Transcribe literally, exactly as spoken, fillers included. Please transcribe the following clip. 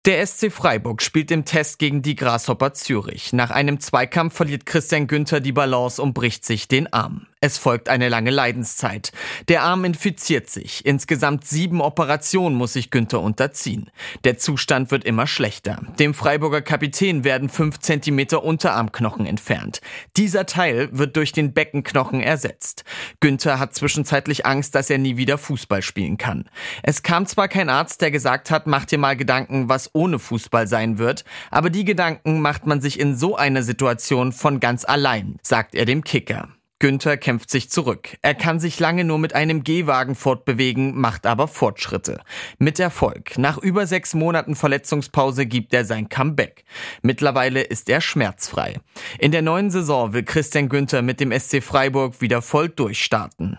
Der S C Freiburg spielt im Test gegen die Grasshopper Zürich. Nach einem Zweikampf verliert Christian Günther die Balance und bricht sich den Arm. Es folgt eine lange Leidenszeit. Der Arm infiziert sich. Insgesamt sieben Operationen muss sich Günther unterziehen. Der Zustand wird immer schlechter. Dem Freiburger Kapitän werden fünf Zentimeter Unterarmknochen entfernt. Dieser Teil wird durch den Beckenknochen ersetzt. Günther hat zwischenzeitlich Angst, dass er nie wieder Fußball spielen kann. Es kam zwar kein Arzt, der gesagt hat, mach dir mal Gedanken, was ohne Fußball sein wird, aber die Gedanken macht man sich in so einer Situation von ganz allein, sagt er dem Kicker. Günther kämpft sich zurück. Er kann sich lange nur mit einem Gehwagen fortbewegen, macht aber Fortschritte. Mit Erfolg. Nach über sechs Monaten Verletzungspause gibt er sein Comeback. Mittlerweile ist er schmerzfrei. In der neuen Saison will Christian Günther mit dem S C Freiburg wieder voll durchstarten.